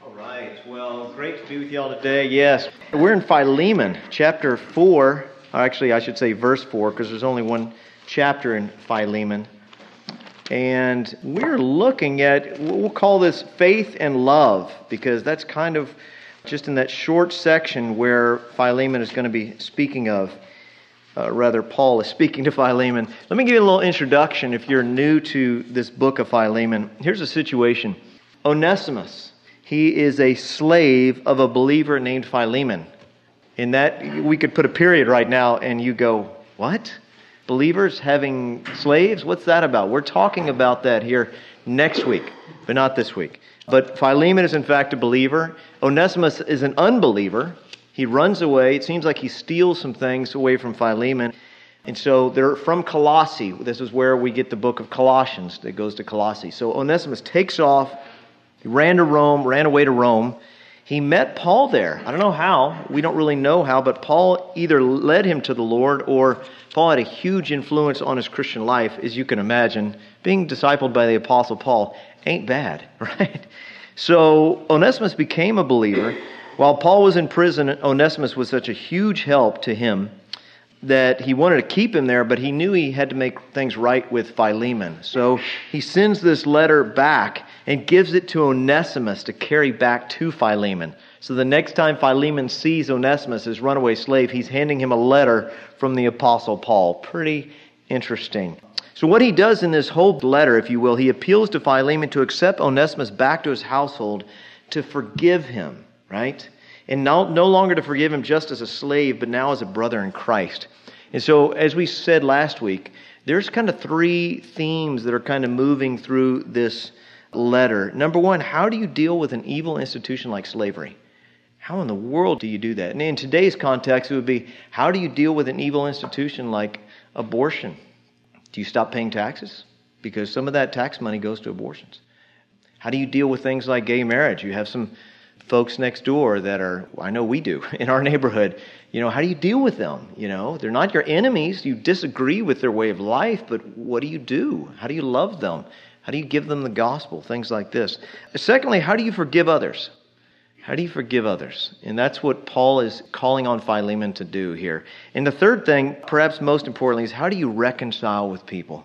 All right. Well, great to be with you all today. Yes, we're in Philemon, chapter 4. Actually, I should say verse 4, because there's only one chapter in Philemon. And we're looking at, we'll call this faith and love, because that's kind of just in that short section where Philemon is going to be speaking of. Paul is speaking to Philemon. Let me give you a little introduction if you're new to this book of Philemon. Here's the situation. Onesimus, he is a slave of a believer named Philemon. In that, we could put a period right now and you go, what? Believers having slaves? What's that about? We're talking about that here next week, but not this week. But Philemon is in fact a believer. Onesimus is an unbeliever. He runs away. It seems like he steals some things away from Philemon. And so they're from Colossae. This is where we get the book of Colossians that goes to Colossae. So Onesimus takes off. He ran away to Rome. He met Paul there. I don't know how. We don't really know how, but Paul either led him to the Lord or Paul had a huge influence on his Christian life, as you can imagine. Being discipled by the Apostle Paul ain't bad, right? So Onesimus became a believer. While Paul was in prison, Onesimus was such a huge help to him that he wanted to keep him there, but he knew he had to make things right with Philemon. So he sends this letter back and gives it to Onesimus to carry back to Philemon. So the next time Philemon sees Onesimus, his runaway slave, he's handing him a letter from the Apostle Paul. Pretty interesting. So what he does in this whole letter, if you will, he appeals to Philemon to accept Onesimus back to his household, to forgive him. Right? And no longer to forgive him just as a slave, but now as a brother in Christ. And so, as we said last week, there's kind of three themes that are kind of moving through this letter. Number one, how do you deal with an evil institution like slavery? How in the world do you do that? And in today's context, it would be, how do you deal with an evil institution like abortion? Do you stop paying taxes? Because some of that tax money goes to abortions. How do you deal with things like gay marriage? You have some folks next door that are, I know we do, in our neighborhood. How do you deal with them? They're not your enemies. You disagree with their way of life, but what do you do? How do you love them? How do you give them the gospel? Things like this. Secondly, how do you forgive others? How do you forgive others? And that's what Paul is calling on Philemon to do here. And the third thing, perhaps most importantly, is how do you reconcile with people?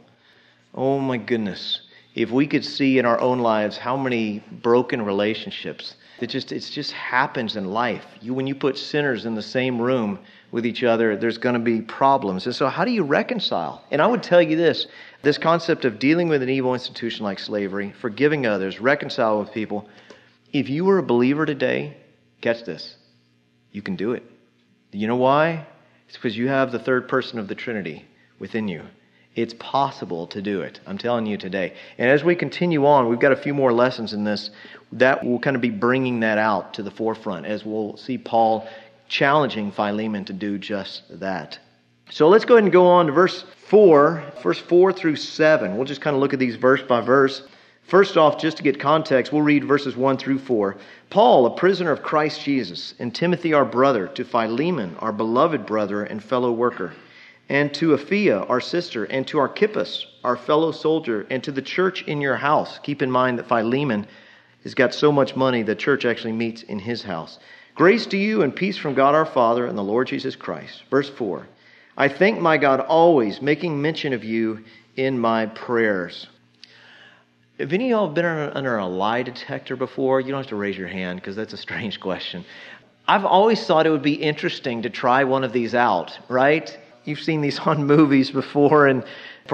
Oh my goodness. If we could see in our own lives how many broken relationships it just happens in life. When you put sinners in the same room with each other, there's going to be problems. And so how do you reconcile? And I would tell you this concept of dealing with an evil institution like slavery, forgiving others, reconcile with people. If you were a believer today, catch this, you can do it. You know why? It's because you have the third person of the Trinity within you. It's possible to do it. I'm telling you today. And as we continue on, we've got a few more lessons in this that will kind of be bringing that out to the forefront as we'll see Paul challenging Philemon to do just that. So let's go ahead and go on to verse 4 through 7. We'll just kind of look at these verse by verse. First off, just to get context, we'll read verses 1 through 4. Paul, a prisoner of Christ Jesus, and Timothy our brother, to Philemon, our beloved brother and fellow worker, and to Apphia, our sister, and to Archippus, our fellow soldier, and to the church in your house. Keep in mind that Philemon has got so much money, the church actually meets in his house. Grace to you and peace from God our Father and the Lord Jesus Christ. Verse 4. I thank my God always, making mention of you in my prayers. Have any of y'all been under a lie detector before? You don't have to raise your hand because that's a strange question. I've always thought it would be interesting to try one of these out, right? You've seen these on movies before and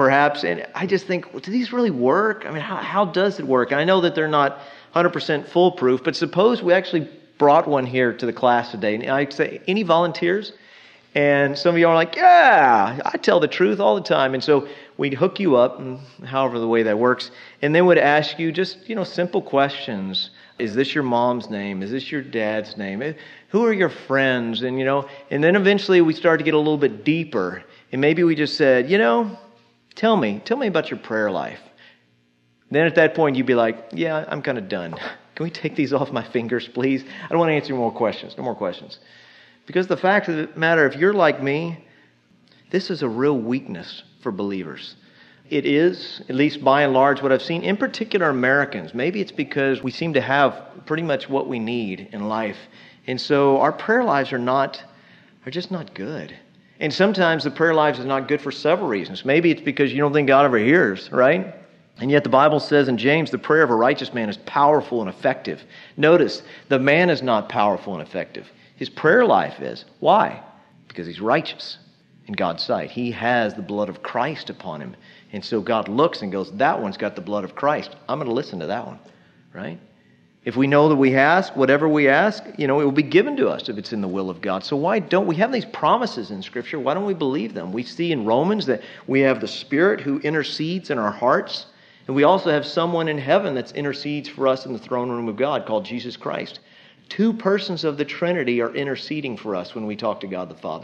I just think, well, do these really work? I mean, how does it work? And I know that they're not 100% foolproof, but suppose we actually brought one here to the class today. And I'd say, any volunteers? And some of you are like, yeah, I tell the truth all the time. And so we'd hook you up, and however the way that works, and then would ask you just, simple questions. Is this your mom's name? Is this your dad's name? Who are your friends? And, and then eventually we started to get a little bit deeper. And maybe we just said, tell me about your prayer life. Then at that point, you'd be like, yeah, I'm kind of done. Can we take these off my fingers, please? I don't want to answer more questions. No more questions. Because the fact of the matter, if you're like me, this is a real weakness for believers. it is, at least by and large, what I've seen, in particular Americans. Maybe it's because we seem to have pretty much what we need in life. And so our prayer lives are just not good. And sometimes the prayer lives is not good for several reasons. Maybe it's because you don't think God ever hears, right? And yet the Bible says in James, the prayer of a righteous man is powerful and effective. Notice, the man is not powerful and effective. His prayer life is. Why? Because he's righteous in God's sight. He has the blood of Christ upon him. And so God looks and goes, that one's got the blood of Christ. I'm going to listen to that one, right? If we know that we ask, whatever we ask, it will be given to us if it's in the will of God. So why don't we have these promises in Scripture? Why don't we believe them? We see in Romans that we have the Spirit who intercedes in our hearts. And we also have someone in heaven that intercedes for us in the throne room of God called Jesus Christ. 2 persons of the Trinity are interceding for us when we talk to God the Father.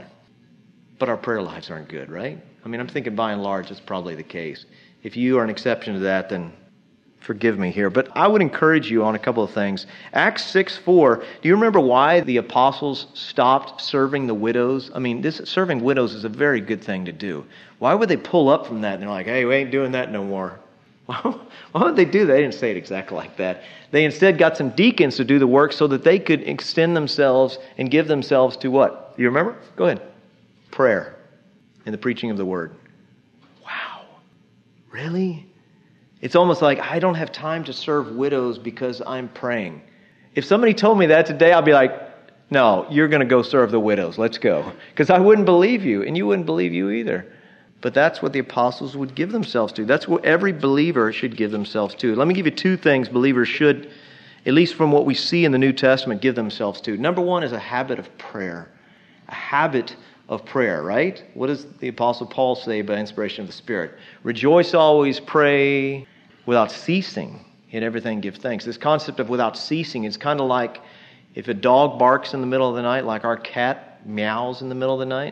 But our prayer lives aren't good, right? I mean, I'm thinking by and large that's probably the case. If you are an exception to that, then forgive me here. But I would encourage you on a couple of things. Acts 6:4, do you remember why the apostles stopped serving the widows? I mean, serving widows is a very good thing to do. Why would they pull up from that and they're like, hey, we ain't doing that no more? Why would they do that? They didn't say it exactly like that. They instead got some deacons to do the work so that they could extend themselves and give themselves to what? You remember? Go ahead. Prayer and the preaching of the word. Wow. Really? It's almost like I don't have time to serve widows because I'm praying. If somebody told me that today, I'd be like, no, you're going to go serve the widows. Let's go. Because I wouldn't believe you, and you wouldn't believe you either. But that's what the apostles would give themselves to. That's what every believer should give themselves to. Let me give you 2 things believers should, at least from what we see in the New Testament, give themselves to. Number 1 is a habit of prayer. A habit of prayer, right? What does the Apostle Paul say by inspiration of the Spirit? Rejoice always, pray without ceasing. In everything give thanks. This concept of without ceasing is kind of like if a dog barks in the middle of the night, like our cat meows in the middle of the night.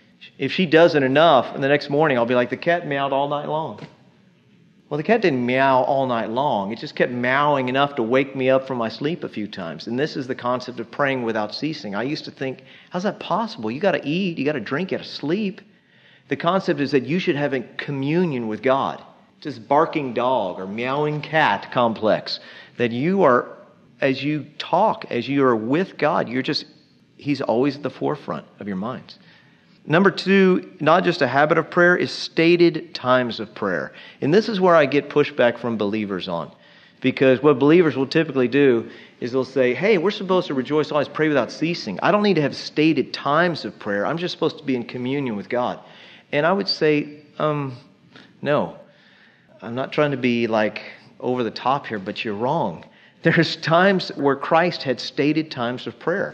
If she does it enough, and the next morning I'll be like, the cat meowed all night long. Well, the cat didn't meow all night long. It just kept meowing enough to wake me up from my sleep a few times. And this is the concept of praying without ceasing. I used to think, how's that possible? You got to eat, you got to drink, you got to sleep. The concept is that you should have a communion with God. This barking dog or meowing cat complex. That you are, as you talk, as you are with God, He's always at the forefront of your minds. Number 2, not just a habit of prayer, is stated times of prayer. And this is where I get pushback from believers on. Because what believers will typically do is they'll say, hey, we're supposed to rejoice always, pray without ceasing. I don't need to have stated times of prayer. I'm just supposed to be in communion with God. And I would say, no. I'm not trying to be like over the top here, but you're wrong. There's times where Christ had stated times of prayer.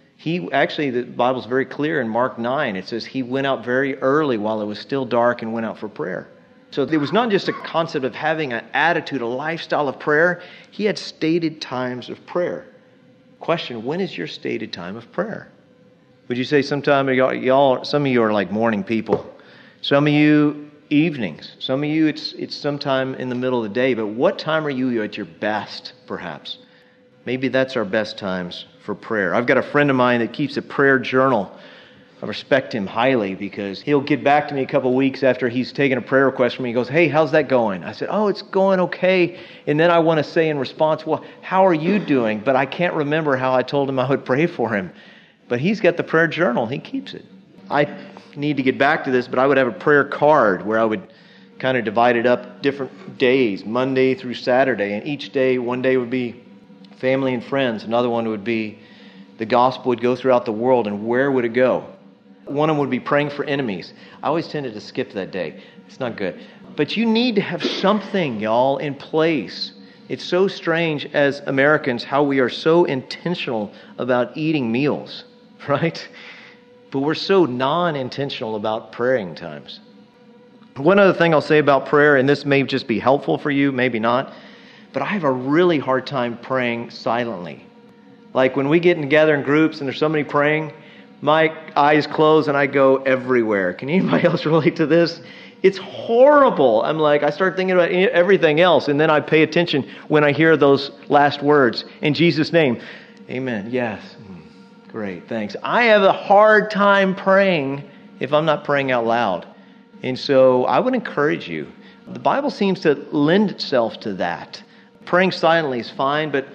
The Bible's very clear in Mark 9. It says he went out very early while it was still dark and went out for prayer. So it was not just a concept of having an attitude, a lifestyle of prayer. He had stated times of prayer. Question, when is your stated time of prayer? Would you say some of you are like morning people. Some of you evenings. Some of you it's sometime in the middle of the day. But what time are you at your best, perhaps? Maybe that's our best times for prayer. I've got a friend of mine that keeps a prayer journal. I respect him highly because he'll get back to me a couple of weeks after he's taken a prayer request from me. He goes, hey, how's that going? I said, oh, it's going okay. And then I want to say in response, well, how are you doing? But I can't remember how I told him I would pray for him. But he's got the prayer journal. He keeps it. I need to get back to this, but I would have a prayer card where I would kind of divide it up different days, Monday through Saturday. And each day, one day would be family and friends. Another one would be the gospel would go throughout the world, and where would it go? One of them would be praying for enemies. I always tended to skip that day. It's not good. But you need to have something, y'all, in place. It's so strange as Americans how we are so intentional about eating meals, right? But we're so non-intentional about praying times. One other thing I'll say about prayer, and this may just be helpful for you, maybe not, but I have a really hard time praying silently. Like when we get together in groups and there's somebody praying, my eyes close and I go everywhere. Can anybody else relate to this? It's horrible. I'm like, I start thinking about everything else, and then I pay attention when I hear those last words. In Jesus' name, amen. Yes. Great, thanks. I have a hard time praying if I'm not praying out loud. And so I would encourage you. The Bible seems to lend itself to that. Praying silently is fine, but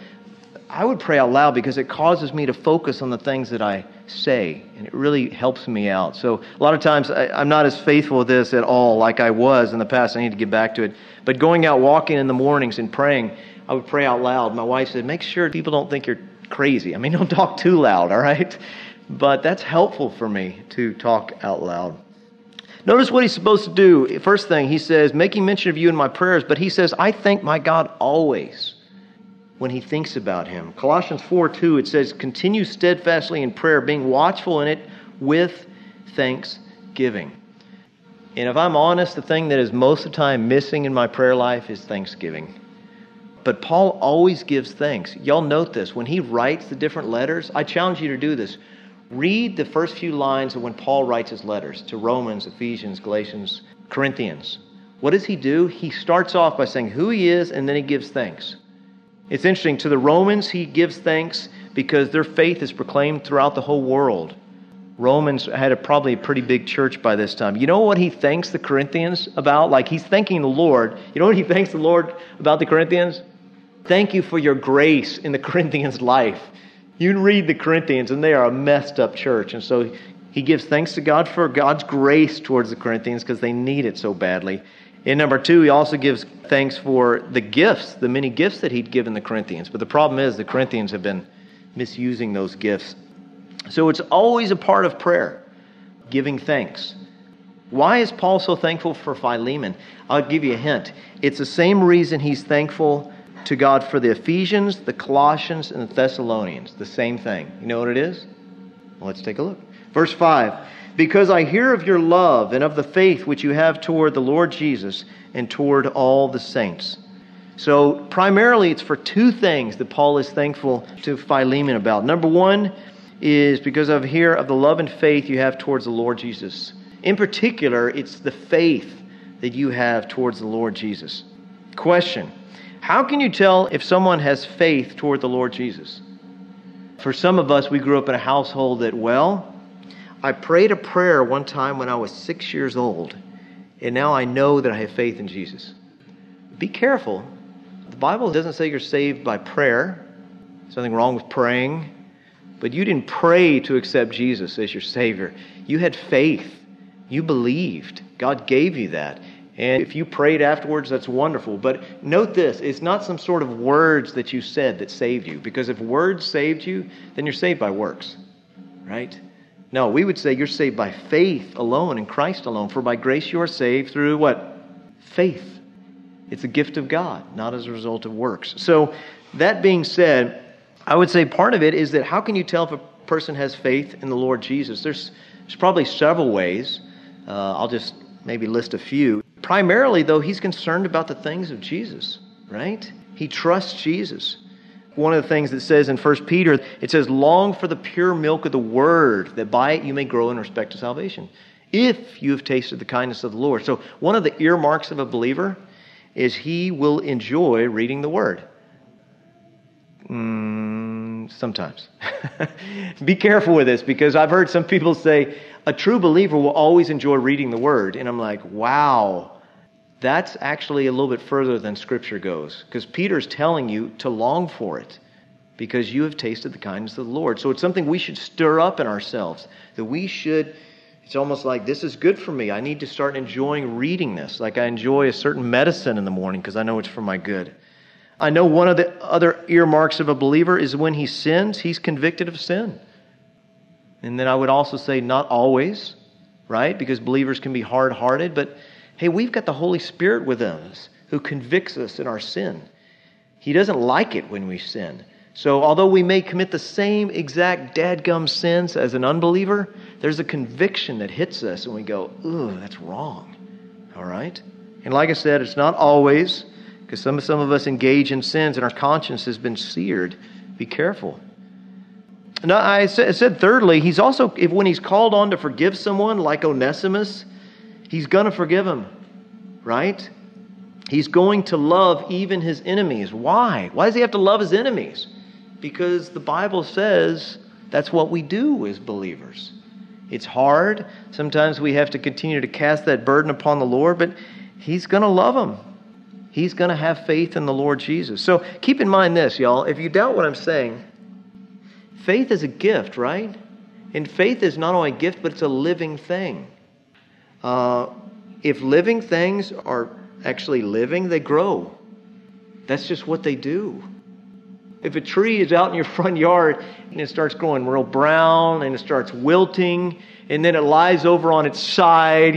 I would pray out loud because it causes me to focus on the things that I say, and it really helps me out. So a lot of times I'm not as faithful with this at all like I was in the past. I need to get back to it. But going out walking in the mornings and praying, I would pray out loud. My wife said, make sure people don't think you're crazy. I mean, don't talk too loud, all right? But that's helpful for me to talk out loud. Notice what he's supposed to do. First thing, he says, making mention of you in my prayers, but he says, I thank my God always when he thinks about him. Colossians 4:2, it says, continue steadfastly in prayer, being watchful in it with thanksgiving. And if I'm honest, the thing that is most of the time missing in my prayer life is thanksgiving. But Paul always gives thanks. Y'all note this. When he writes the different letters, I challenge you to do this. Read the first few lines of when Paul writes his letters to Romans, Ephesians, Galatians, Corinthians. What does he do? He starts off by saying who he is, and then he gives thanks. It's interesting. To the Romans, he gives thanks because their faith is proclaimed throughout the whole world. Romans had probably a pretty big church by this time. You know what he thanks the Corinthians about? Like, he's thanking the Lord. You know what he thanks the Lord about the Corinthians? Thank you for your grace in the Corinthians' life. You read the Corinthians, and they are a messed up church. And so he gives thanks to God for God's grace towards the Corinthians because they need it so badly. In number 2, he also gives thanks for the gifts, the many gifts that he'd given the Corinthians. But the problem is the Corinthians have been misusing those gifts. So it's always a part of prayer, giving thanks. Why is Paul so thankful for Philemon? I'll give you a hint. It's the same reason he's thankful to God for the Ephesians, the Colossians, and the Thessalonians. The same thing. You know what it is? Well, let's take a look. Verse 5. Because I hear of your love and of the faith which you have toward the Lord Jesus and toward all the saints. So primarily it's for 2 things that Paul is thankful to Philemon about. Number 1 is because I hear of the love and faith you have towards the Lord Jesus. In particular, it's the faith that you have towards the Lord Jesus. Question. How can you tell if someone has faith toward the Lord Jesus? For some of us, we grew up in a household that, I prayed a prayer one time when I was 6 years old, and now I know that I have faith in Jesus. Be careful. The Bible doesn't say you're saved by prayer. There's nothing wrong with praying. But you didn't pray to accept Jesus as your Savior. You had faith. You believed. God gave you that. And if you prayed afterwards, that's wonderful. But note this, it's not some sort of words that you said that saved you. Because if words saved you, then you're saved by works. Right? No, we would say you're saved by faith alone in Christ alone. For by grace you are saved through what? Faith. It's a gift of God, not as a result of works. So that being said, I would say part of it is that how can you tell if a person has faith in the Lord Jesus? There's probably several ways. I'll just maybe list a few. Primarily, though, he's concerned about the things of Jesus, right? He trusts Jesus. One of the things that says in 1 Peter, it says, long for the pure milk of the Word, that by it you may grow in respect to salvation, if you have tasted the kindness of the Lord. So one of the earmarks of a believer is he will enjoy reading the Word. Sometimes. Be careful with this, because I've heard some people say, a true believer will always enjoy reading the Word. And I'm like, wow, that's actually a little bit further than Scripture goes. Because Peter's telling you to long for it, because you have tasted the kindness of the Lord. So it's something we should stir up in ourselves. That we should, it's almost like, this is good for me. I need to start enjoying reading this. Like I enjoy a certain medicine in the morning because I know it's for my good. I know one of the other earmarks of a believer is when he sins, he's convicted of sin. And then I would also say not always, right? Because believers can be hard-hearted. But hey, we've got the Holy Spirit within us who convicts us in our sin. He doesn't like it when we sin. So although we may commit the same exact dadgum sins as an unbeliever, there's a conviction that hits us and we go, ooh, that's wrong. All right? And like I said, it's not always, because some of us engage in sins and our conscience has been seared. Be careful. Now, I said thirdly, he's also, when he's called on to forgive someone like Onesimus, he's going to forgive him, right? He's going to love even his enemies. Why? Why does he have to love his enemies? Because the Bible says that's what we do as believers. It's hard. Sometimes we have to continue to cast that burden upon the Lord, but he's going to love them. He's going to have faith in the Lord Jesus. So keep in mind this, y'all. If you doubt what I'm saying, faith is a gift, right? And faith is not only a gift, but it's a living thing. If living things are actually living, they grow. That's just what they do. If a tree is out in your front yard and it starts growing real brown and it starts wilting and then it lies over on its side,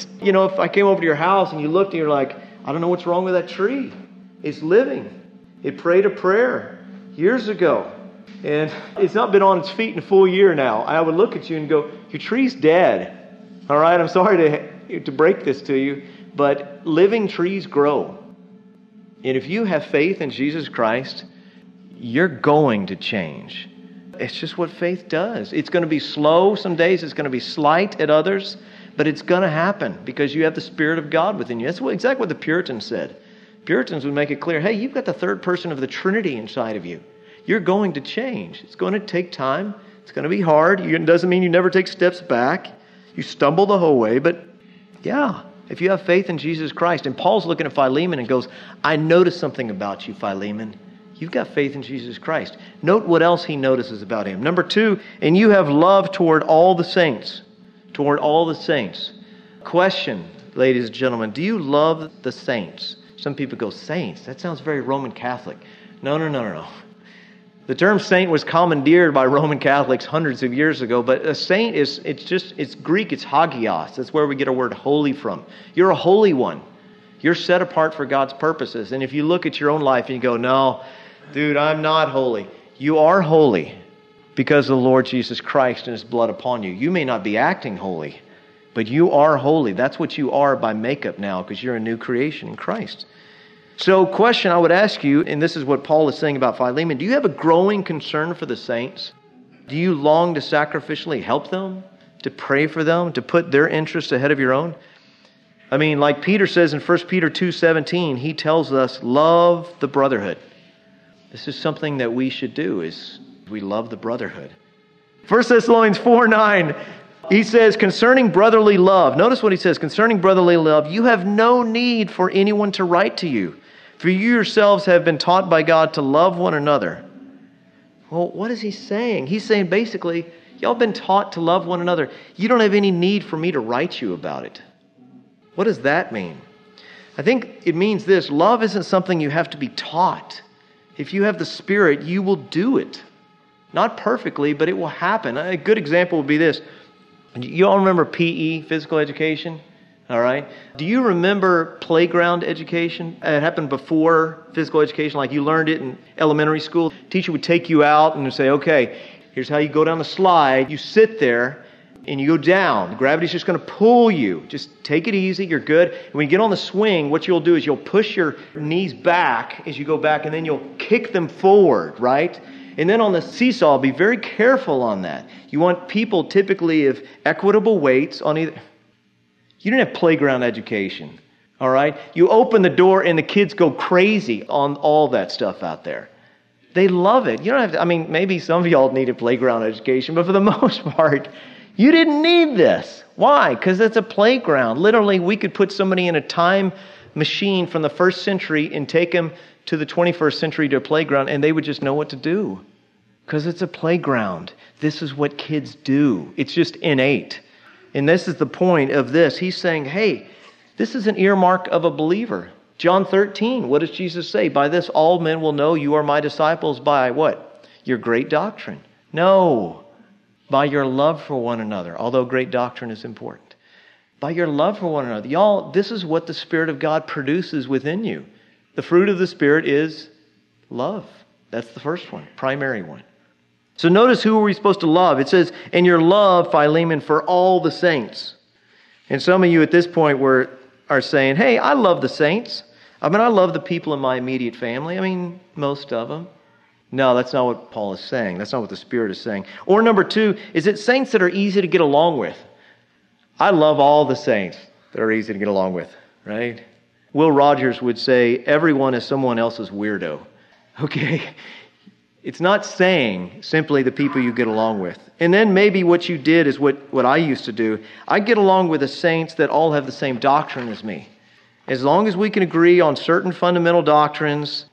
if I came over to your house and you looked and you're like, I don't know what's wrong with that tree. It's living. It prayed a prayer years ago and it's not been on its feet in a full year now. I would look at you and go, your tree's dead. All right, I'm sorry to break this to you, but living trees grow. And if you have faith in Jesus Christ, you're going to change. It's just what faith does. It's going to be slow some days. It's going to be slight at others. But it's going to happen because you have the Spirit of God within you. That's exactly what the Puritans said. Puritans would make it clear, hey, you've got the third person of the Trinity inside of you. You're going to change. It's going to take time. It's going to be hard. It doesn't mean you never take steps back. You stumble the whole way. But yeah, if you have faith in Jesus Christ. And Paul's looking at Philemon and goes, I noticed something about you, Philemon. You've got faith in Jesus Christ. Note what else he notices about him. Number 2, and you have love toward all the saints. Toward all the saints. Question, ladies and gentlemen, do you love the saints? Some people go, saints? That sounds very Roman Catholic. No. The term saint was commandeered by Roman Catholics hundreds of years ago, but a saint it's Greek, it's hagios. That's where we get our word holy from. You're a holy one. You're set apart for God's purposes. And if you look at your own life and you go, no, dude, I'm not holy. You are holy because of the Lord Jesus Christ and His blood upon you. You may not be acting holy, but you are holy. That's what you are by makeup now because you're a new creation in Christ. So question I would ask you, and this is what Paul is saying about Philemon, do you have a growing concern for the saints? Do you long to sacrificially help them, to pray for them, to put their interests ahead of your own? I mean, like Peter says in 1 Peter 2:17, he tells us, love the brotherhood. This is something that we should do, is we love the brotherhood. 1 Thessalonians 4:9, he says, concerning brotherly love, notice what he says, concerning brotherly love, you have no need for anyone to write to you, for you yourselves have been taught by God to love one another. Well, what is he saying? He's saying basically, y'all been taught to love one another. You don't have any need for me to write you about it. What does that mean? I think it means this, love isn't something you have to be taught. If you have the Spirit, you will do it. Not perfectly, but it will happen. A good example would be this. You all remember PE, physical education? All right. Do you remember playground education? It happened before physical education, like you learned it in elementary school. Teacher would take you out and say, okay, here's how you go down the slide. You sit there and you go down. Gravity's just going to pull you. Just take it easy. You're good. And when you get on the swing, what you'll do is you'll push your knees back as you go back, and then you'll kick them forward, right? And then on the seesaw, be very careful on that. You want people typically of equitable weights on either. You didn't have playground education, all right? You open the door and the kids go crazy on all that stuff out there. They love it. You don't have to, maybe some of y'all needed playground education, but for the most part, you didn't need this. Why? Because it's a playground. Literally, we could put somebody in a time machine from the 1st century and take them to the 21st century to a playground, and they would just know what to do. Because it's a playground. This is what kids do. It's just innate. And this is the point of this. He's saying, hey, this is an earmark of a believer. John 13, what does Jesus say? By this all men will know you are my disciples by what? Your great doctrine. No, by your love for one another, although great doctrine is important. By your love for one another. Y'all, this is what the Spirit of God produces within you. The fruit of the Spirit is love. That's the first one, primary one. So notice who are we supposed to love? It says, and your love, Philemon, for all the saints. And some of you at this point are saying, hey, I love the saints. I love the people in my immediate family. Most of them. No, that's not what Paul is saying. That's not what the Spirit is saying. Or number 2, is it saints that are easy to get along with? I love all the saints that are easy to get along with, right? Will Rogers would say, everyone is someone else's weirdo. Okay? It's not saying simply the people you get along with. And then maybe what you did is what I used to do. I get along with the saints that all have the same doctrine as me. As long as we can agree on certain fundamental doctrines,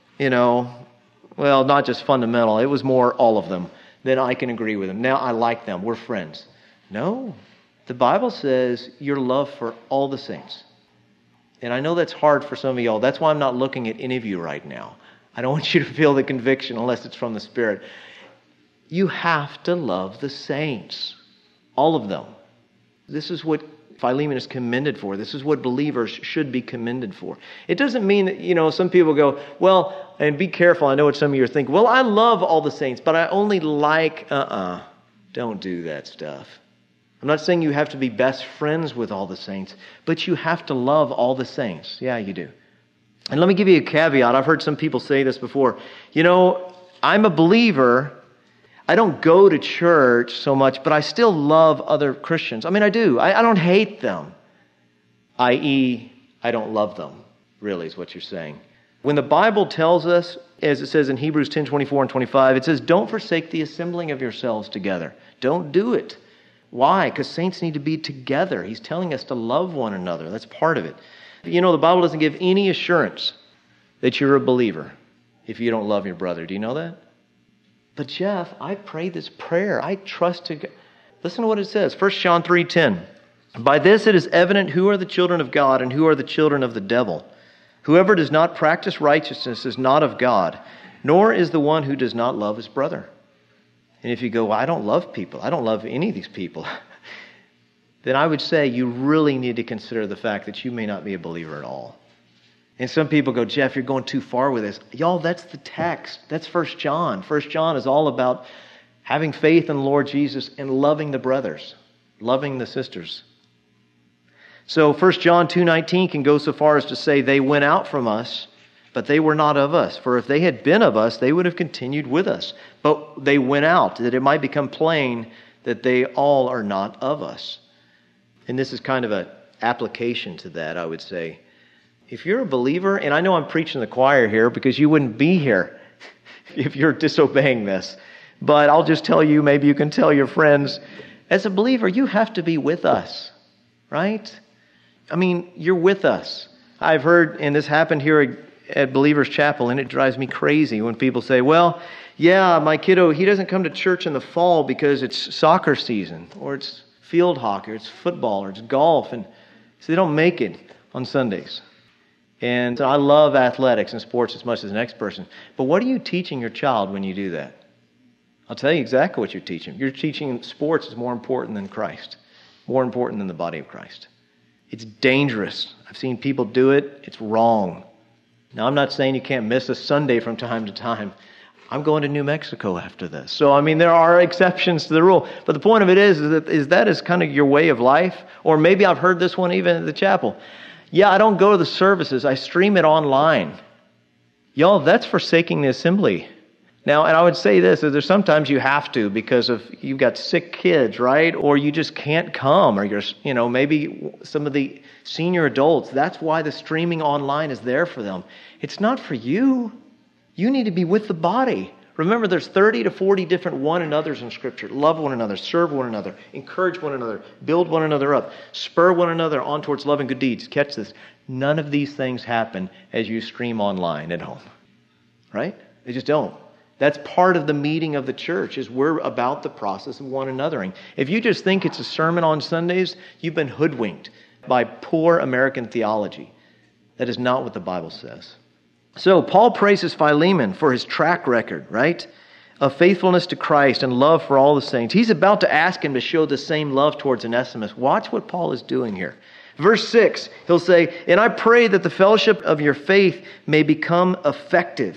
well, not just fundamental, it was more all of them, then I can agree with them. Now I like them. We're friends. No. The Bible says your love for all the saints. And I know that's hard for some of y'all. That's why I'm not looking at any of you right now. I don't want you to feel the conviction unless it's from the Spirit. You have to love the saints. All of them. This is what Philemon is commended for. This is what believers should be commended for. It doesn't mean that, some people go, well, and be careful. I know what some of you are thinking. Well, I love all the saints, but I only like, don't do that stuff. I'm not saying you have to be best friends with all the saints, but you have to love all the saints. Yeah, you do. And let me give you a caveat. I've heard some people say this before. I'm a believer. I don't go to church so much, but I still love other Christians. I mean, I do. I don't hate them, i.e., I don't love them, really, is what you're saying. When the Bible tells us, as it says in Hebrews 10:24 and 25, it says, don't forsake the assembling of yourselves together. Don't do it. Why? Because saints need to be together. He's telling us to love one another. That's part of it. The Bible doesn't give any assurance that you're a believer if you don't love your brother. Do you know that? But Jeff, I pray this prayer. I trust to God. Listen to what it says. 1 John 3:10. By this it is evident who are the children of God and who are the children of the devil. Whoever does not practice righteousness is not of God, nor is the one who does not love his brother. And if you go, well, I don't love people. I don't love any of these people. Then I would say you really need to consider the fact that you may not be a believer at all. And some people go, Jeff, you're going too far with this. Y'all, that's the text. That's 1 John. 1 John is all about having faith in the Lord Jesus and loving the brothers, loving the sisters. So 1 John 2:19 can go so far as to say they went out from us, but they were not of us. For if they had been of us, they would have continued with us. But they went out, that it might become plain that they all are not of us. And this is kind of an application to that, I would say. If you're a believer, and I know I'm preaching the choir here because you wouldn't be here if you're disobeying this. But I'll just tell you, maybe you can tell your friends, as a believer, you have to be with us, right? I mean, you're with us. I've heard, and this happened here at Believers Chapel, and it drives me crazy when people say, well, yeah, my kiddo, he doesn't come to church in the fall because it's soccer season, or it's field hockey, or it's football, or it's golf, and so they don't make it on Sundays. And I love athletics and sports as much as the next person. But what are you teaching your child when you do that? I'll tell you exactly what you're teaching. You're teaching sports is more important than Christ, more important than the body of Christ. It's dangerous. I've seen people do it. It's wrong. Now, I'm not saying you can't miss a Sunday from time to time. I'm going to New Mexico after this. So, I mean, there are exceptions to the rule. But the point of it is that is kind of your way of life. Or maybe I've heard this one even at the chapel. Yeah, I don't go to the services. I stream it online. Y'all, that's forsaking the assembly. Now, and I would say this, is there's sometimes you have to because of you've got sick kids, right? Or you just can't come, or you're, maybe some of the senior adults. That's why the streaming online is there for them. It's not for you. You need to be with the body. Remember, there's 30 to 40 different one another's in Scripture. Love one another, serve one another, encourage one another, build one another up, spur one another on towards love and good deeds. Catch this. None of these things happen as you stream online at home, right? They just don't. That's part of the meeting of the church, is we're about the process of one anothering. If you just think it's a sermon on Sundays, you've been hoodwinked by poor American theology. That is not what the Bible says. So Paul praises Philemon for his track record, right, of faithfulness to Christ and love for all the saints. He's about to ask him to show the same love towards Onesimus. Watch what Paul is doing here. Verse 6, he'll say, and I pray that the fellowship of your faith may become effective,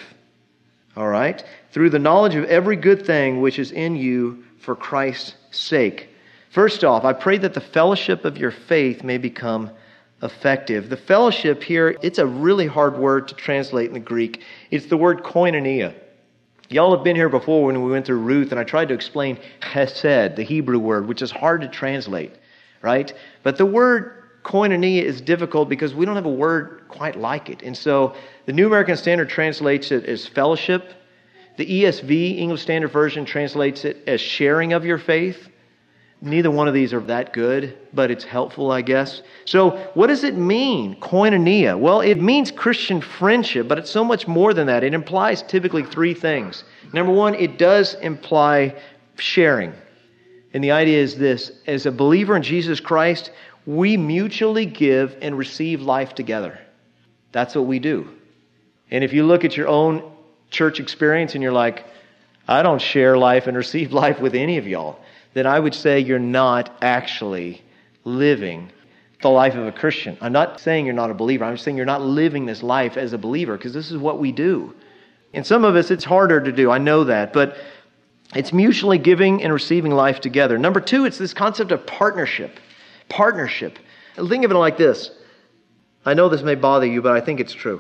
all right, through the knowledge of every good thing which is in you for Christ's sake. First off, I pray that the fellowship of your faith may become effective. The fellowship here, it's a really hard word to translate in the Greek. It's the word koinonia. Y'all have been here before when we went through Ruth, and I tried to explain chesed, the Hebrew word, which is hard to translate, right? But the word koinonia is difficult because we don't have a word quite like it. And so the New American Standard translates it as fellowship. The ESV, English Standard Version, translates it as sharing of your faith. Neither one of these are that good, but it's helpful, I guess. So what does it mean, koinonia? Well, it means Christian friendship, but it's so much more than that. It implies typically three things. Number one, it does imply sharing. And the idea is this: as a believer in Jesus Christ, we mutually give and receive life together. That's what we do. And if you look at your own church experience and you're like, I don't share life and receive life with any of y'all, then I would say you're not actually living the life of a Christian. I'm not saying you're not a believer. I'm saying you're not living this life as a believer, because this is what we do. And some of us, it's harder to do. I know that. But it's mutually giving and receiving life together. Number two, it's this concept of partnership. Partnership. Think of it like this. I know this may bother you, but I think it's true.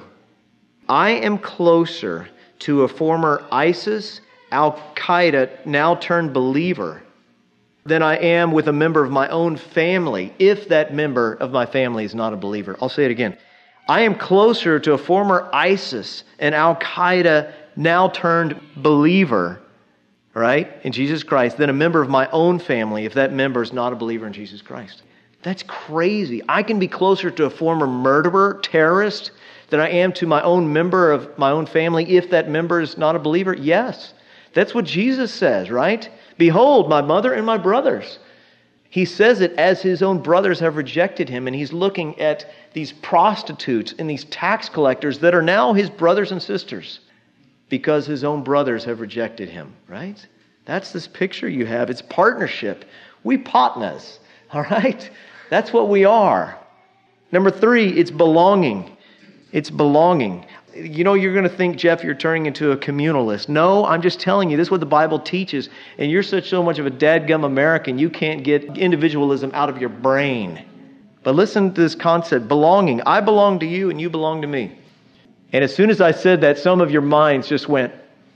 I am closer to a former ISIS, Al-Qaeda, now turned believer than I am with a member of my own family, if that member of my family is not a believer. I'll say it again. I am closer to a former ISIS and Al-Qaeda, now turned believer, right, in Jesus Christ, than a member of my own family, if that member is not a believer in Jesus Christ. That's crazy. I can be closer to a former murderer, terrorist, than I am to my own member of my own family, if that member is not a believer. Yes. That's what Jesus says, right? Behold, my mother and my brothers. He says it as his own brothers have rejected him, and he's looking at these prostitutes and these tax collectors that are now his brothers and sisters because his own brothers have rejected him, right? That's this picture you have. It's partnership. We partners, all right? That's what we are. Number three, it's belonging. It's belonging. You know, you're going to think, Jeff, you're turning into a communalist. No, I'm just telling you, this is what the Bible teaches. And you're so much of a dadgum American, you can't get individualism out of your brain. But listen to this concept, belonging. I belong to you and you belong to me. And as soon as I said that, some of your minds just went,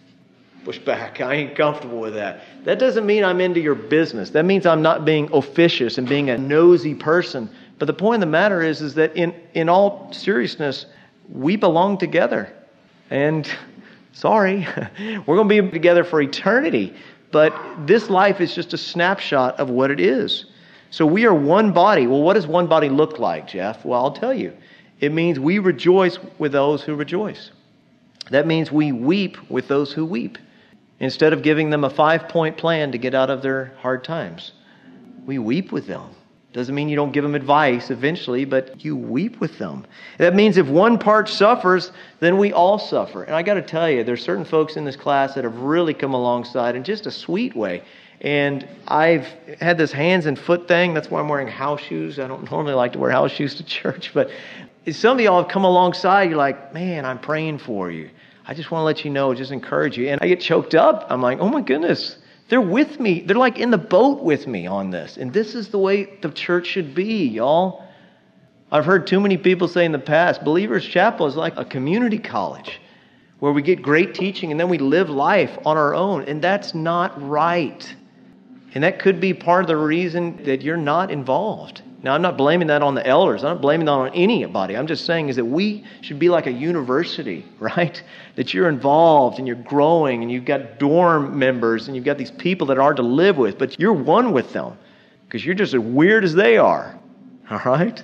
push back. I ain't comfortable with that. That doesn't mean I'm into your business. That means I'm not being officious and being a nosy person. But the point of the matter is that in all seriousness, we belong together. And sorry, we're going to be together for eternity. But this life is just a snapshot of what it is. So we are one body. Well, what does one body look like, Jeff? Well, I'll tell you. It means we rejoice with those who rejoice. That means we weep with those who weep. Instead of giving them a 5-point plan to get out of their hard times, we weep with them. Doesn't mean you don't give them advice eventually, but you weep with them. That means if one part suffers, then we all suffer. And I got to tell you, there's certain folks in this class that have really come alongside in just a sweet way. And I've had this hands and foot thing. That's why I'm wearing house shoes. I don't normally like to wear house shoes to church, but some of y'all have come alongside. You're like, man, I'm praying for you. I just want to let you know, just encourage you. And I get choked up. I'm like, oh my goodness. They're with me. They're like in the boat with me on this. And this is the way the church should be, y'all. I've heard too many people say in the past, Believers Chapel is like a community college where we get great teaching and then we live life on our own. And that's not right. And that could be part of the reason that you're not involved. Now, I'm not blaming that on the elders. I'm not blaming that on anybody. I'm just saying is that we should be like a university, right? That you're involved and you're growing and you've got dorm members and you've got these people that are hard to live with, but you're one with them because you're just as weird as they are, all right?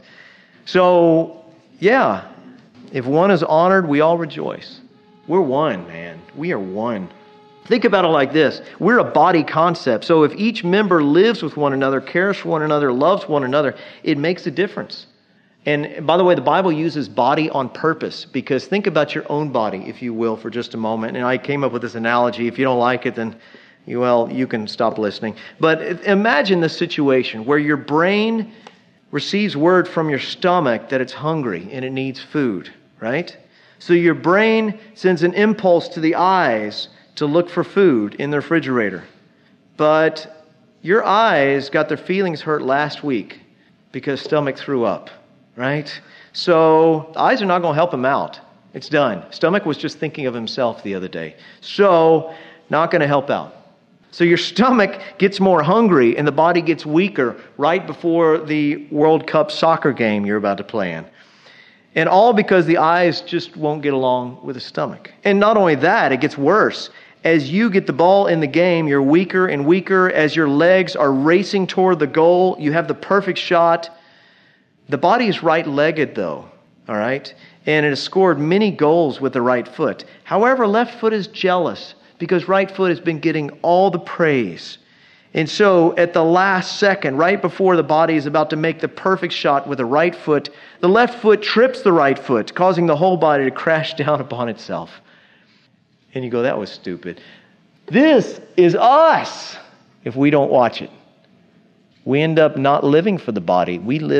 So, yeah, if one is honored, we all rejoice. We're one, man. We are one. Think about it like this. We're a body concept. So if each member lives with one another, cares for one another, loves one another, it makes a difference. And by the way, the Bible uses body on purpose because think about your own body, if you will, for just a moment. And I came up with this analogy. If you don't like it, then, well, you can stop listening. But imagine the situation where your brain receives word from your stomach that it's hungry and it needs food, right? So your brain sends an impulse to the eyes to look for food in the refrigerator. But your eyes got their feelings hurt last week because stomach threw up, right? So the eyes are not going to help him out. It's done. Stomach was just thinking of himself the other day. So not going to help out. So your stomach gets more hungry and the body gets weaker right before the World Cup soccer game you're about to play in. And all because the eyes just won't get along with the stomach. And not only that, it gets worse. as you get the ball in the game, you're weaker and weaker. As your legs are racing toward the goal, you have the perfect shot. The body is right-legged, though, all right? And it has scored many goals with the right foot. However, left foot is jealous because right foot has been getting all the praise. And so at the last second, right before the body is about to make the perfect shot with the right foot, the left foot trips the right foot, causing the whole body to crash down upon itself. And you go, that was stupid. This is us if we don't watch it. We end up not living for the body.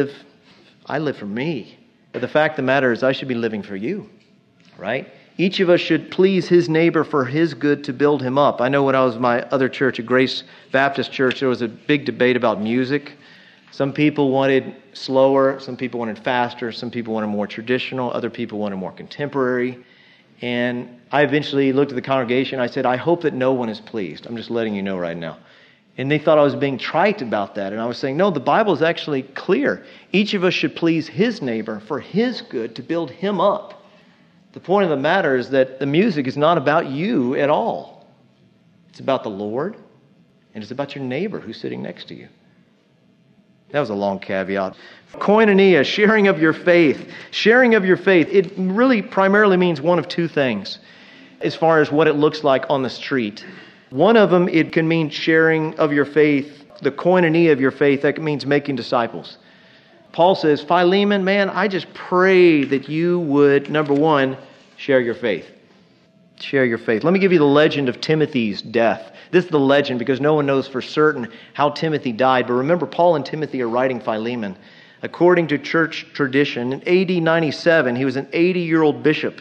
I live for me. But the fact of the matter is I should be living for you, right? Each of us should please his neighbor for his good to build him up. I know when I was in my other church, at Grace Baptist Church, there was a big debate about music. Some people wanted slower, some people wanted faster, some people wanted more traditional, other people wanted more contemporary. And I eventually looked at the congregation, I said, I hope that no one is pleased. I'm just letting you know right now. And they thought I was being trite about that. And I was saying, no, the Bible is actually clear. Each of us should please his neighbor for his good to build him up. The point of the matter is that the music is not about you at all. It's about the Lord, and it's about your neighbor who's sitting next to you. That was a long caveat. Koinonia, sharing of your faith. Sharing of your faith, it really primarily means one of two things as far as what it looks like on the street. One of them, it can mean sharing of your faith, the koinonia of your faith. That means making disciples. Paul says, Philemon, man, I just pray that you would, number one, share your faith. Share your faith. Let me give you the legend of Timothy's death. This is the legend because no one knows for certain how Timothy died. But remember, Paul and Timothy are writing Philemon. According to church tradition, in AD 97, he was an 80-year-old bishop.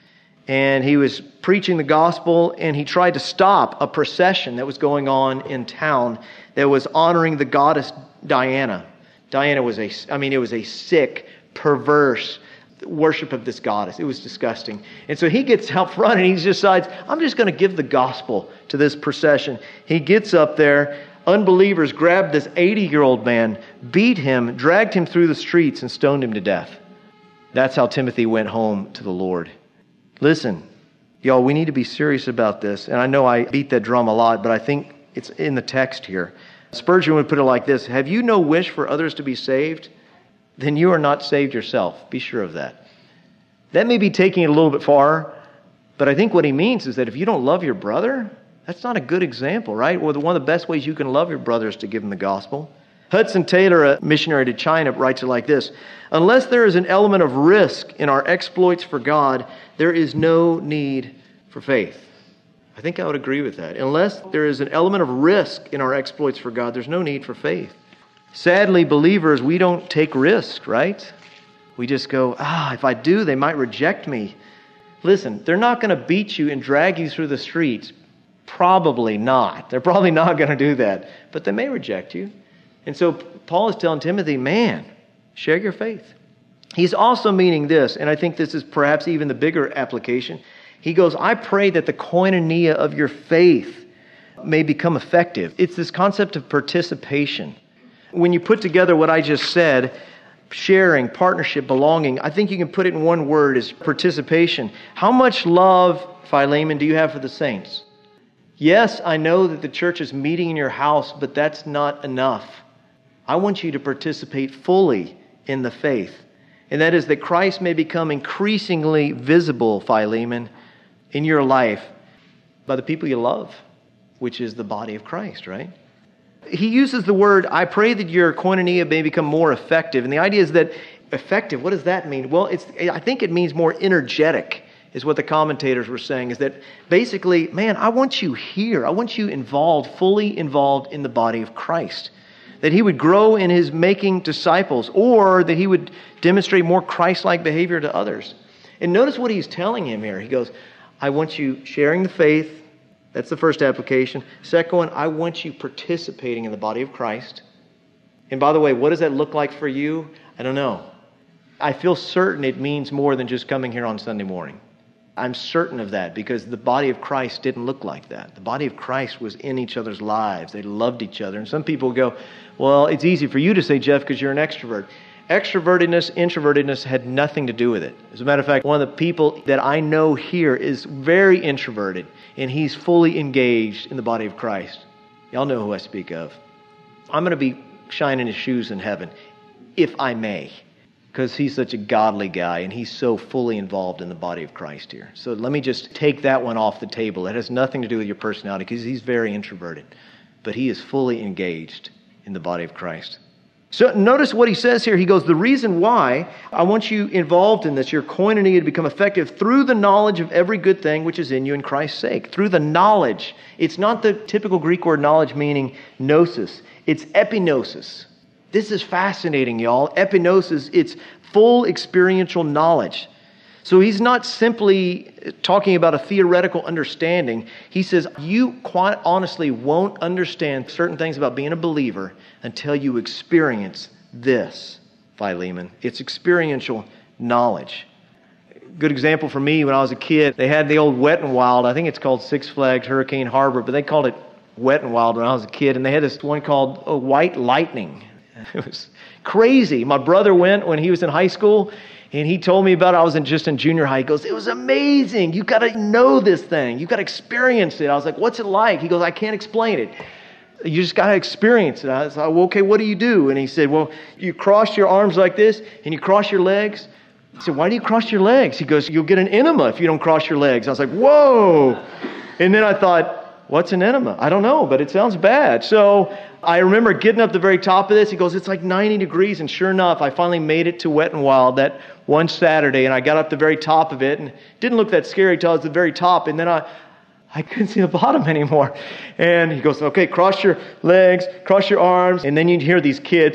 And he was preaching the gospel, and he tried to stop a procession that was going on in town that was honoring the goddess Diana. Diana was it was a sick, perverse worship of this goddess. It was disgusting. And so he gets out front and he decides, I'm just going to give the gospel to this procession. He gets up there. Unbelievers grabbed this 80-year-old man, beat him, dragged him through the streets, and stoned him to death. That's how Timothy went home to the Lord. Listen, y'all, we need to be serious about this. And I know I beat that drum a lot, but I think it's in the text here. Spurgeon would put it like this: have you no wish for others to be saved? Then you are not saved yourself. Be sure of that. That may be taking it a little bit far, but I think what he means is that if you don't love your brother, that's not a good example, right? Well, one of the best ways you can love your brother is to give him the gospel. Hudson Taylor, a missionary to China, writes it like this: unless there is an element of risk in our exploits for God, there is no need for faith. I think I would agree with that. Unless there is an element of risk in our exploits for God, there's no need for faith. Sadly, believers, we don't take risk, right? We just go, if I do, they might reject me. Listen, they're not going to beat you and drag you through the streets. Probably not. They're probably not going to do that. But they may reject you. And so Paul is telling Timothy, man, share your faith. He's also meaning this, and I think this is perhaps even the bigger application. He goes, I pray that the koinonia of your faith may become effective. It's this concept of participation. When you put together what I just said, sharing, partnership, belonging, I think you can put it in one word, is participation. How much love, Philemon, do you have for the saints? Yes, I know that the church is meeting in your house, but that's not enough. I want you to participate fully in the faith. And that is that Christ may become increasingly visible, Philemon, in your life by the people you love, which is the body of Christ, right? He uses the word, I pray that your koinonia may become more effective. And the idea is that effective, what does that mean? Well, I think it means more energetic, is what the commentators were saying, is that basically, man, I want you here. I want you involved, fully involved in the body of Christ. That he would grow in his making disciples, or that he would demonstrate more Christ-like behavior to others. And notice what he's telling him here. He goes, I want you sharing the faith. That's the first application. Second one, I want you participating in the body of Christ. And by the way, what does that look like for you? I don't know. I feel certain it means more than just coming here on Sunday morning. I'm certain of that because the body of Christ didn't look like that. The body of Christ was in each other's lives. They loved each other. And some people go, well, it's easy for you to say, Jeff, because you're an extrovert. Extrovertedness, introvertedness had nothing to do with it. As a matter of fact, one of the people that I know here is very introverted, and he's fully engaged in the body of Christ. Y'all know who I speak of. I'm going to be shining his shoes in heaven, if I may, because he's such a godly guy, and he's so fully involved in the body of Christ here. So let me just take that one off the table. It has nothing to do with your personality, because he's very introverted, but he is fully engaged in the body of Christ. So notice what he says here. He goes, the reason why I want you involved in this, your koinonia, to become effective through the knowledge of every good thing which is in you in Christ's sake. Through the knowledge. It's not the typical Greek word knowledge meaning gnosis. It's epignosis. This is fascinating, y'all. Epignosis, it's full experiential knowledge. So he's not simply talking about a theoretical understanding. He says, you quite honestly won't understand certain things about being a believer until you experience this, Philemon. It's experiential knowledge. Good example for me, when I was a kid, they had the old Wet n Wild. I think it's called Six Flags Hurricane Harbor, but they called it Wet n Wild when I was a kid. And they had this one called White Lightning. It was crazy. My brother went when he was in high school, and he told me about it. I was just in junior high. He goes, it was amazing. You got to know this thing. You got to experience it. I was like, what's it like? He goes, I can't explain it. You just got to experience it. I was like, well, okay, what do you do? And he said, well, you cross your arms like this, and you cross your legs. I said, why do you cross your legs? He goes, you'll get an enema if you don't cross your legs. I was like, whoa. And then I thought, what's an enema? I don't know, but it sounds bad. So I remember getting up the very top of this. He goes, it's like 90 degrees. And sure enough, I finally made it to Wet n Wild that one Saturday. And I got up the very top of it. And it didn't look that scary until I was at the very top. And then I couldn't see the bottom anymore. And he goes, okay, cross your legs, cross your arms. And then you'd hear these kids,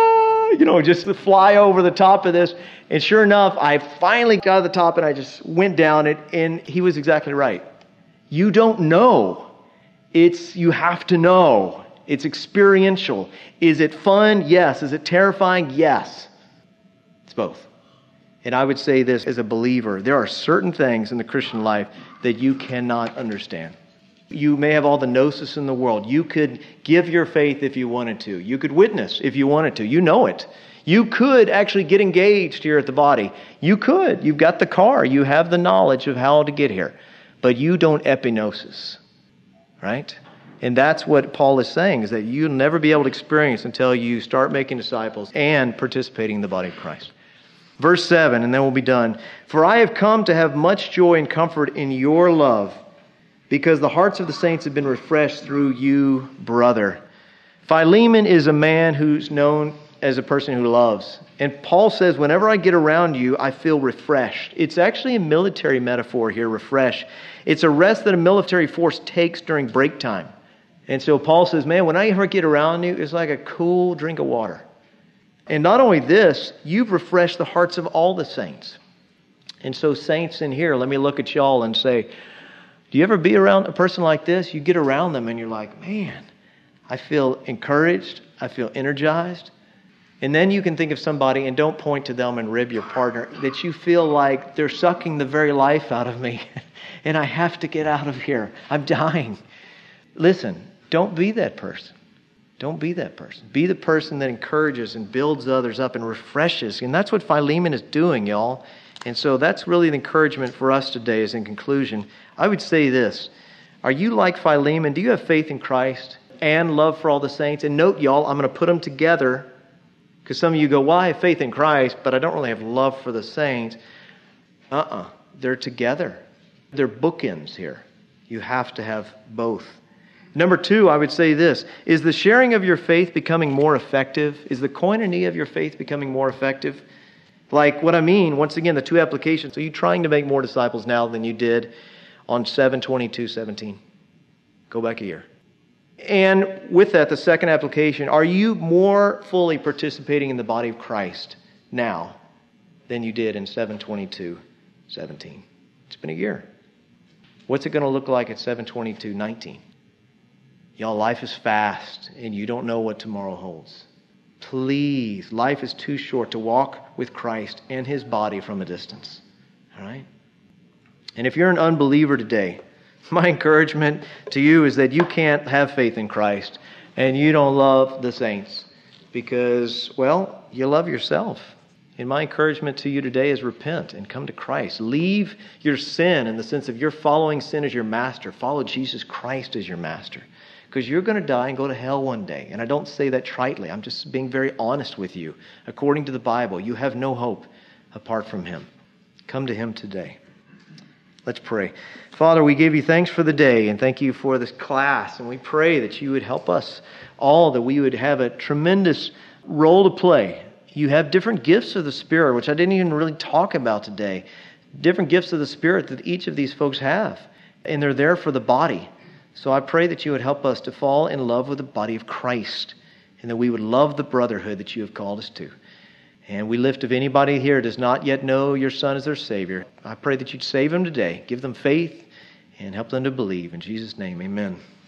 just fly over the top of this. And sure enough, I finally got to the top and I just went down it. And he was exactly right. You don't know. You have to know. It's experiential. Is it fun? Yes. Is it terrifying? Yes. It's both. And I would say this as a believer, there are certain things in the Christian life that you cannot understand. You may have all the gnosis in the world. You could give your faith if you wanted to. You could witness if you wanted to. You know it. You could actually get engaged here at the body. You could. You've got the car. You have the knowledge of how to get here. But you don't epignosis. Right? And that's what Paul is saying, is that you'll never be able to experience until you start making disciples and participating in the body of Christ. Verse 7, and then we'll be done. For I have come to have much joy and comfort in your love, because the hearts of the saints have been refreshed through you, brother. Philemon is a man who's known as a person who loves. And Paul says, whenever I get around you, I feel refreshed. It's actually a military metaphor here, refresh. It's a rest that a military force takes during break time. And so Paul says, man, when I ever get around you, it's like a cool drink of water. And not only this, you've refreshed the hearts of all the saints. And so saints in here, let me look at y'all and say, do you ever be around a person like this? You get around them and you're like, man, I feel encouraged. I feel energized. And then you can think of somebody, and don't point to them and rib your partner, that you feel like they're sucking the very life out of me. And I have to get out of here. I'm dying. Listen, don't be that person. Don't be that person. Be the person that encourages and builds others up and refreshes. And that's what Philemon is doing, y'all. And so that's really the encouragement for us today as in conclusion. I would say this. Are you like Philemon? Do you have faith in Christ and love for all the saints? And note, y'all, I'm going to put them together because some of you go, well, I have faith in Christ, but I don't really have love for the saints. They're together. They're bookends here. You have to have both. Number 2, I would say this. Is the sharing of your faith becoming more effective? Is the koinonia of your faith becoming more effective? Like what I mean, once again, the 2 applications. Are you trying to make more disciples now than you did on 7/22/17? Go back a year. And with that, the second application, are you more fully participating in the body of Christ now than you did in 7/22/17? It's been a year. What's it going to look like at 7/22/19? Y'all, life is fast, and you don't know what tomorrow holds. Please, life is too short to walk with Christ and His body from a distance. All right? And if you're an unbeliever today, my encouragement to you is that you can't have faith in Christ and you don't love the saints. because, well, you love yourself. And my encouragement to you today is repent and come to Christ. Leave your sin in the sense of you're following sin as your master. Follow Jesus Christ as your master. Because you're going to die and go to hell one day. And I don't say that tritely. I'm just being very honest with you. According to the Bible, you have no hope apart from Him. Come to Him today. Let's pray. Father, we give you thanks for the day and thank you for this class. And we pray that you would help us all, that we would have a tremendous role to play. You have different gifts of the Spirit, which I didn't even really talk about today. Different gifts of the Spirit that each of these folks have. And they're there for the body. So I pray that you would help us to fall in love with the body of Christ. And that we would love the brotherhood that you have called us to. And we lift, if anybody here does not yet know your Son as their Savior, I pray that you'd save them today. Give them faith and help them to believe. In Jesus' name, amen.